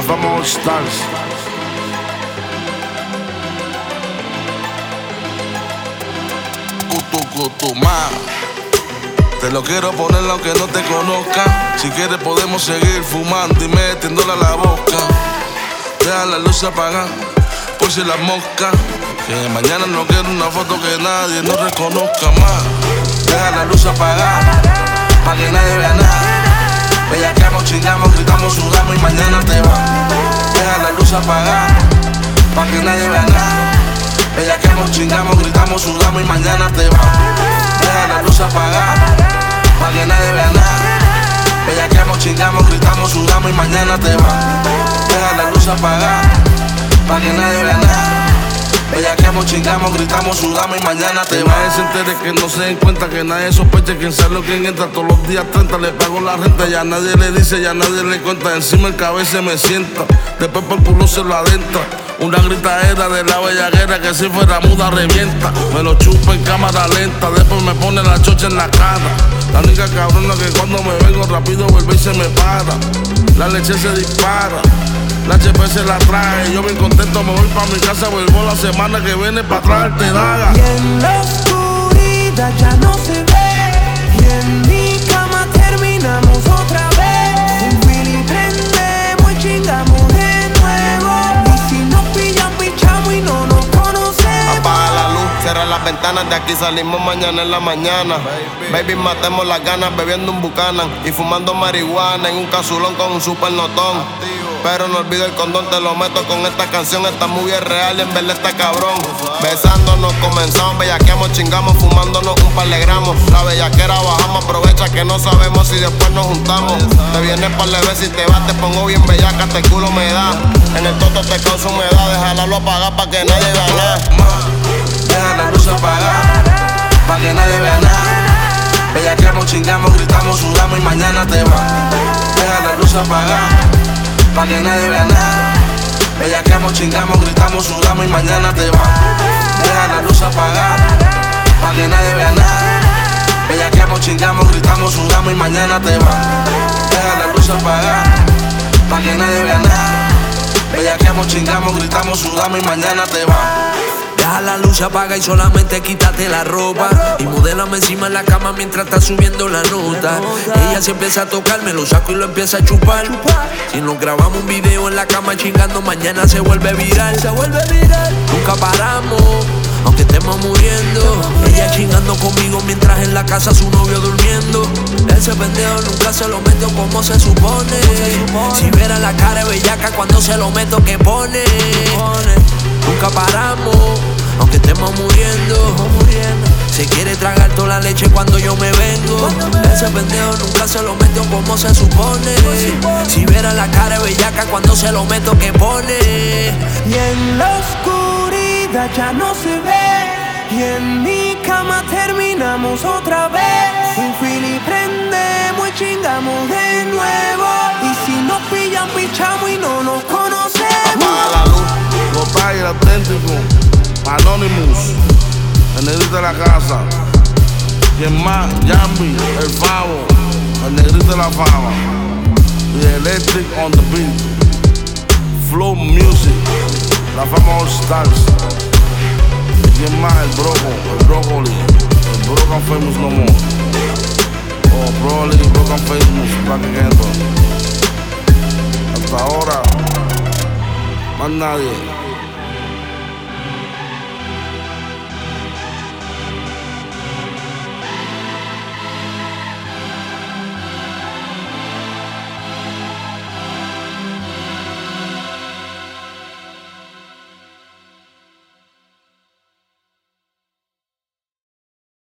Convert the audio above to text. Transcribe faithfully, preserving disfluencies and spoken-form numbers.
fama All Stars. Cutu, cutu, ma. Te lo quiero poner aunque no te conozca. Si quieres podemos seguir fumando y metiéndola a la boca. Deja la luz apagada por si las moscas. Que mañana no quiero una foto que nadie nos reconozca más. Deja la luz apagada pa' que nadie vea nada. Bellaqueamos, chingamos, gritamos, sudamos y mañana te va. Deja la luz apagada pa' que nadie vea nada. Bellaqueamos, chingamos, gritamos, sudamos y mañana te va. Deja la luz apagada pa' que nadie vea nada. Bellaqueamos, chingamos, gritamos, sudamos y mañana te va. Deja la luz apagada pa' que nadie vea nada. Bellaqueamos, chingamos, gritamos, sudamos y mañana te va. Nadie se entere, que no se den cuenta, que nadie sospeche quién sale o quién entra. Todos los días treinta le pago la renta. Ya nadie le dice, ya nadie le cuenta. Encima el cabeza me sienta, después por el culo se lo adentra. Una gritadera de la bellaguera que si fuera muda revienta. Me lo chupa en cámara lenta, después me pone la chocha en la cara. La única cabrona que cuando me vengo rápido vuelve y se me para. La leche se dispara, la H P se la trae. Yo bien contento me voy pa' mi casa. Vuelvo la semana que viene pa' traerte daga. Y en la oscuridad ya no se ve. Y en mi cama terminamos otra vez. Un fili prendemos y chingamos de nuevo. Y si nos pillan, pichamos y no nos conocemos. Apaga la luz, cierra las ventanas. De aquí salimos mañana en la mañana. Baby, Baby matemos las ganas bebiendo un Buchanan y fumando marihuana en un casulón con un super notón. Pero no olvido el condón, te lo meto con esta canción. Esta movie es real y en verdad está cabrón. Besándonos comenzamos, bellaqueamos, chingamos, fumándonos un par de gramos. La bellaquera bajamos, aprovecha que no sabemos si después nos juntamos. Te vienes par de veces y te vas, te pongo bien bellaca, hasta el culo me da. En el toto te causa humedad, déjalo apagar pa' que nadie vea nada. Deja la luz apagada pa' que nadie vea nada. Bellaqueamos, chingamos, gritamos, sudamos y mañana te va. Deja la luz apagada pa' que nadie vea nada. Bellaqueamos, chingamos, gritamos, sudamos y mañana te va. Deja la luz apagada pa' que nadie vea nada. Bellaqueamos, chingamos, gritamos, sudamos y mañana te va. Deja la luz apagada pa' que nadie vea nada. Bellaqueamos, chingamos, gritamos, sudamos y mañana te va. Deja la luz apaga y solamente quítate la ropa. Y modélame encima en la cama mientras está subiendo la nota. Ella se empieza a tocar, me lo saco y lo empieza a chupar. Si nos grabamos un video en la cama chingando, mañana se vuelve viral. Se vuelve viral. Nunca paramos, aunque estemos muriendo. Ella chingando conmigo mientras en la casa su novio durmiendo. Ese pendejo nunca se lo meto como se supone. Si viera la cara de bellaca cuando se lo meto que pone. Nunca paramos, aunque estemos muriendo. Se quiere tragar toda la leche cuando yo me vengo. Ese pendejo nunca se lo metió como se supone. Si viera la cara de bellaca cuando se lo meto que pone. Y en la oscuridad ya no se ve. Y en mi cama terminamos otra vez. Un fili prendemos y chingamos de nuevo. Y si nos pillan, pichamos y no nos conocemos. Apaga la luz. Gotay, el auténtico, Anonymous, el negrito de la casa. Quien más, Jambi, el Favo, el negrito de la fama. Y Electric on the beat. Flow Music, la fama All Stars. Quien más, el Broco, el Broccoli, el Broken Famous No More. O Broly, Broken Famous, Black Again. Hasta ahora, más nadie.